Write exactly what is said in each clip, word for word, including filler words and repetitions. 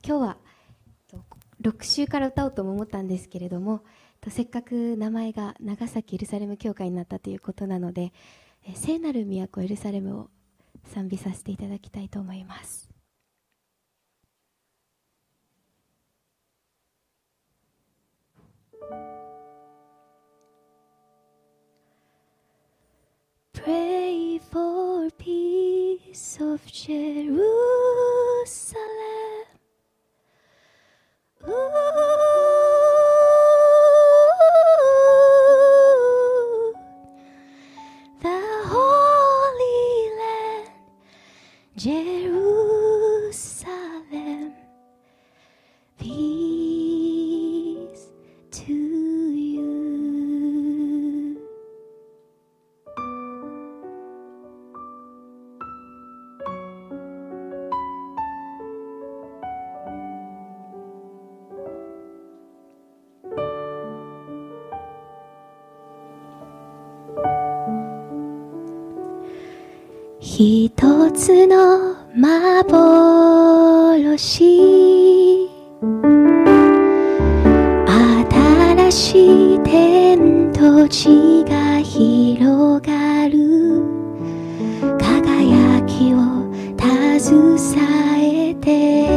今日はろく週から歌おうとも思ったんですけれども、せっかく名前が長崎エルサレム教会になったということなので、聖なる都エルサレムを賛美させていただきたいと思います。Pray for peace of Jerusalem. Ooh, the Holy Land, Jerusalem. Peace to you.一つの幻、新しい天と地が広がる、輝きを携えて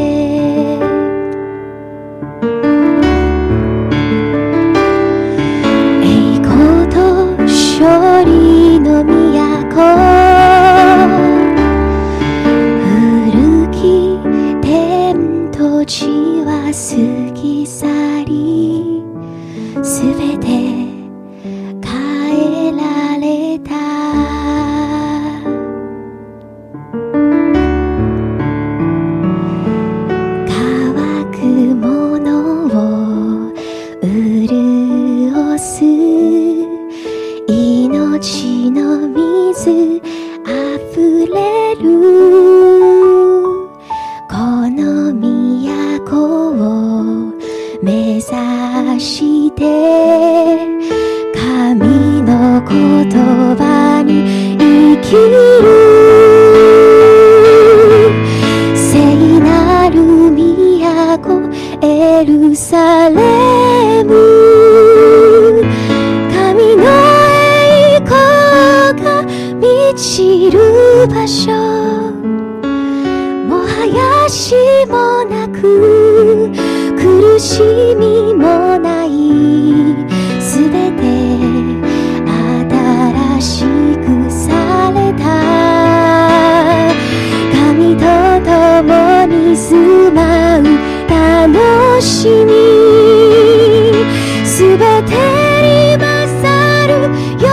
栄光と勝利の都、地は過ぎ去り、すべて変えられた。乾くものを潤す命の水あふれる、この都を目指して神の言葉に生きる、聖なる都エルサレム、神の栄光が満ちる場所、もはやしもなく苦しみもない、すべて新しくされた、神と共に住まう楽しみ、すべてに勝る喜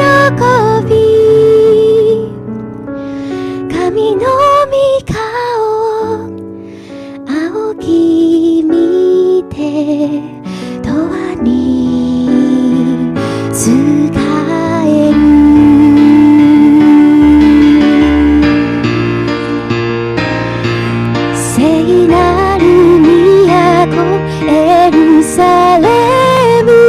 び、神の御顔仰ぎ見て永遠に仕える、聖なる都エルサレム、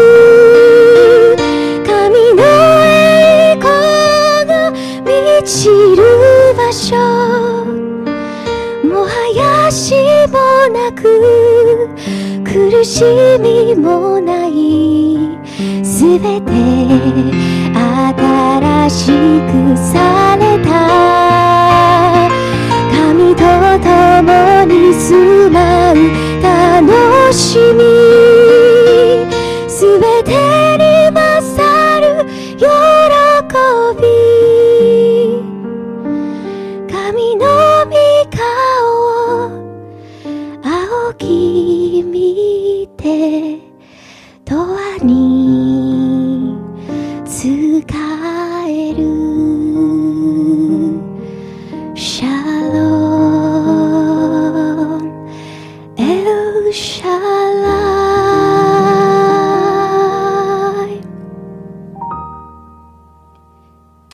神の栄光が満ちる場所、もはやしもなく苦しみもない、すべて新しくされた、神と共に住まう楽しみ、